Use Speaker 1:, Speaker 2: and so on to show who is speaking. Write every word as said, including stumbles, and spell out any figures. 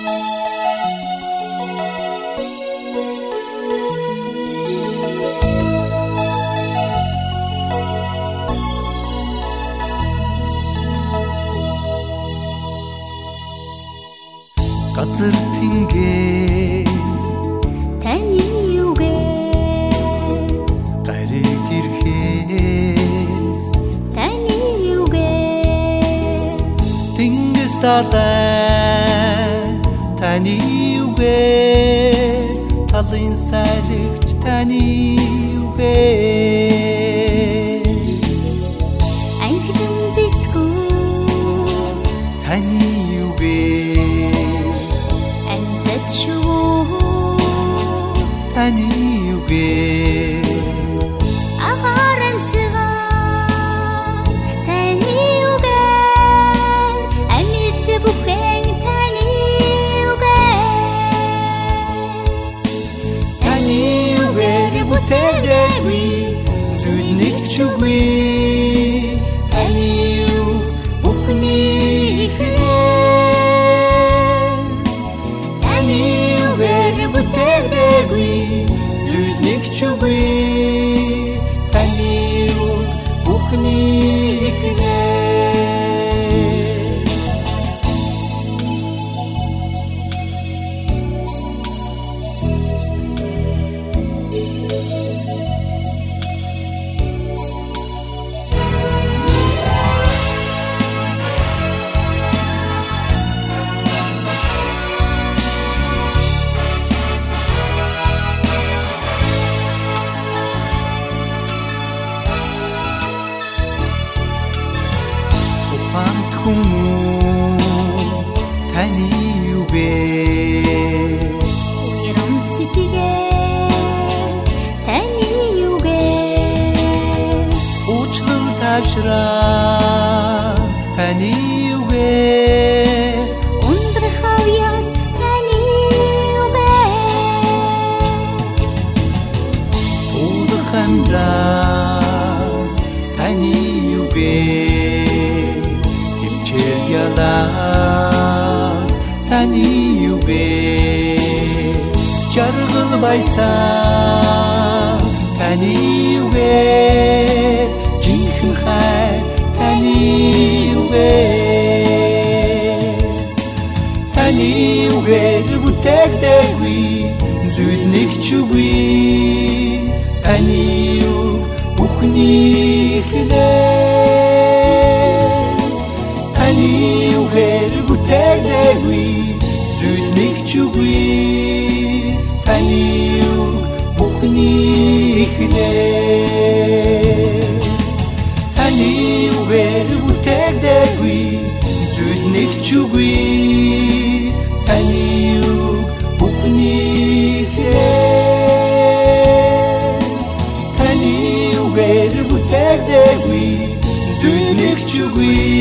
Speaker 1: Газар тингээ
Speaker 2: таны юугэ
Speaker 1: гариг ирэхээс
Speaker 2: таны юугэ
Speaker 1: тэнгис талай таны юугэ талын сайлагч таны юугэ
Speaker 2: анхлан зэцгүй
Speaker 1: таны юугэ таны юугэ
Speaker 2: агарамсгаа таны юугэ амьд бүхэн таны юугэ
Speaker 1: таны юугээр бүтээдэггүй зүйл нэг ч үгүй таны юу бүхний ихэнэ таны юугээр бүтээдэггүй зүйл нэг ч үгүй таны юу бүхний ихэнэ таны юугэ
Speaker 2: уйрам сэтгэ таны юугэ
Speaker 1: уучлал тавшраа таны юугэ
Speaker 2: ундрахав яс таны юугэ
Speaker 1: улхамдраа таны юугэ ялаа таны юугэ жаргал байсаа таны юугэ жинхэнэ хай таны юугэ таны юугээр бүтээдэггүй зүйл нэг ч үгүй таны юу бүхний ихэнэ таны юугээр бүтээдэггүй зүйл нэг ч үгүй таны юу бүхний ихэнэ таны юугээр бүтээдэггүй зүйл нэг ч үгүй таны юу бүхний ихэнэ таны юугээр бүтээдэггүй зүйл нэг ч үгүй